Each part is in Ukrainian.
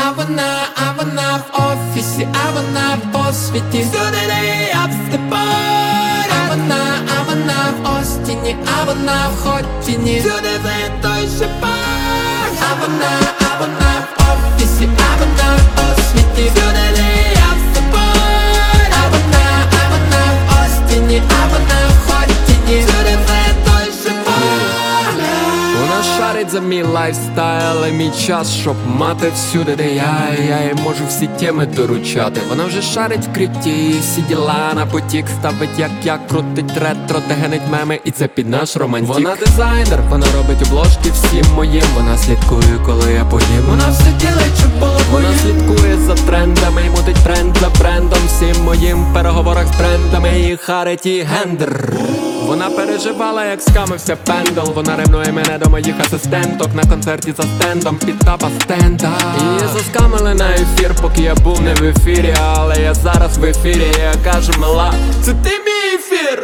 вона в офісі, а вона по світі. Всюди, де я вступаю. А вона в Остіні, а вона в Хотіні. Всюди за той же пар. А вона в офісі, а вона по світі. Всюди, де я вступаю. А вона в Остіні, а вона в Хотіні. Всюди за той же пар. Вона шарить за мій лайфстайл і мій час, щоб мати всюди, де я їй можу всі теми доручати. Вона вже шарить в крипті, всі діла на потік ставить, як я крутить ретро, де генить меми, і це під наш романтик. Вона дизайнер, вона робить обложки всім моїм. Вона слідкує, коли я поїм. Вона все ділить, щоб було Вона слідкує за трендами і мутить тренд за брендом всім моїм. В переговорах з брендами і харить і гендер. Вона переживала, як скамився пендл. Вона ревнує мене до моїх асистенток на концерті за стендом під тапа стенда. Її заскамили на ефір, поки я був не в ефірі. Але я зараз в ефірі, і я кажу, мала, це ти мій ефір.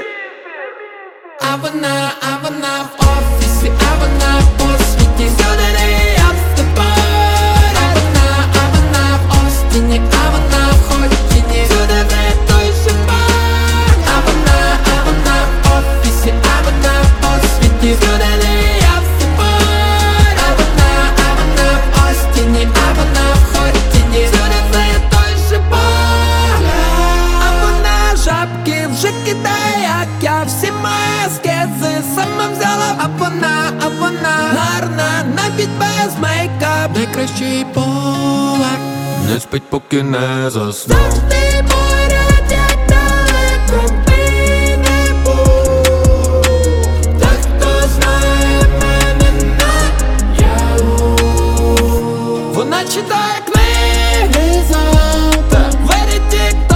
А вона в офісі, а вона по світі. Всюди, де я вступаю. А вона в Остіні, а вона в Хотіні. Всюди, де той же пар. А вона в офісі, а вона по світі. Всюди, де я вступаю. А вона в Остіні, а вона в Хотіні. Всюди, де той же пар. А вона жабки вже кидає, як я всі маски сама взяла. А вона гарна, навіть без мейкап. Найкращий повар Не спить, поки не заснув. завжди поряд, як далеко би не був. Та хто знає мене наяву. Вона читає книги, веде тік-ток.